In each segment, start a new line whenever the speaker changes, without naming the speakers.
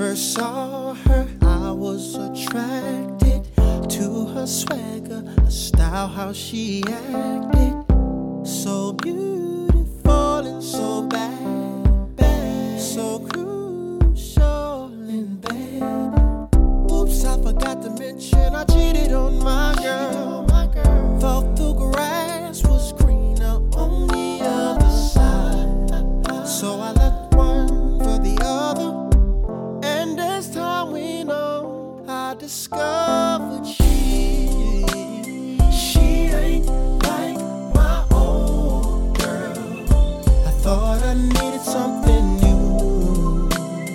first saw her, I was attracted to her swagger, her style, how she acted. So beautiful and so bad, so crucial in bed. Oops, I forgot to mention I cheated on my girl. Thought the grass was greener on the other side, so I left one for the other. And as time went on, I discovered she ain't like my old girl. I thought I needed something new.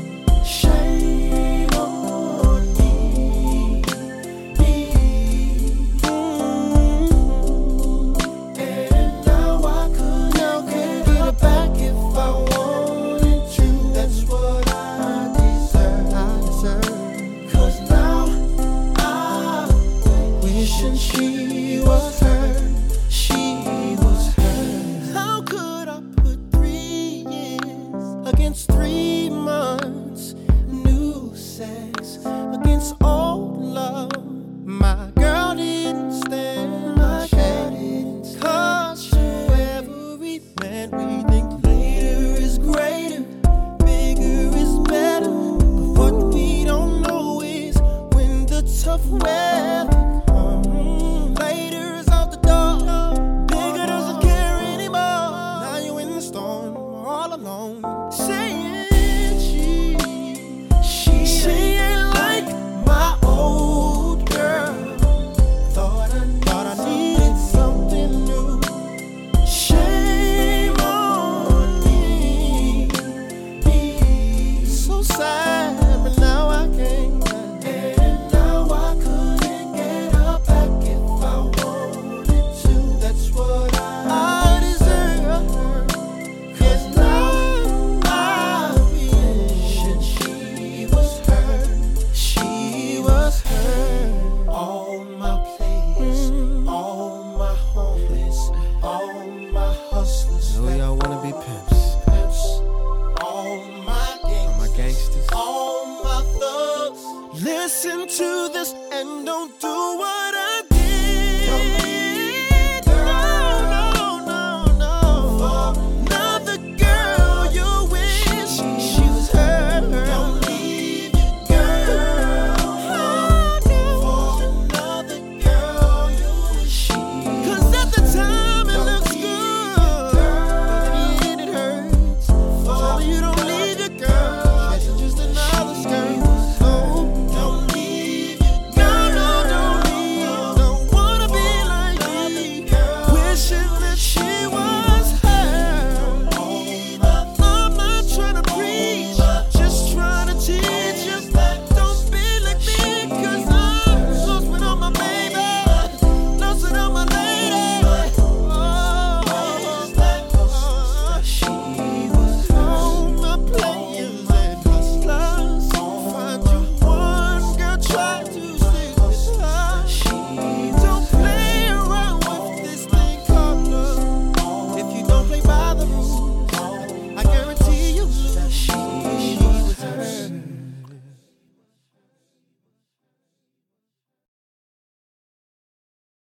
Shame on me. And now I couldn't get her back if I wanted to. That's what I deserve. 'Cause now I wishing she was her. She was her. How could I put 3 years against 3 months? New sex against old love. My girl didn't stand my chance. 'Cause to every man we think later is greater, bigger is better. But what we don't know is when the tough weather comes, later is out the door. Bigger doesn't care anymore. Now you in the storm all alone, saying she ain't like my old girl. Thought I needed something new. Shame on me. So sad, but now I can't. And now I couldn't get her back if I wanted to. That's what I deserve. 'Cause now I wish she was her. She was her. All my players, all my homies, all my hustlers.
Know y'all wanna be pimps.
All my
All my gangsters.
all my thugs. Listen to this and don't do what I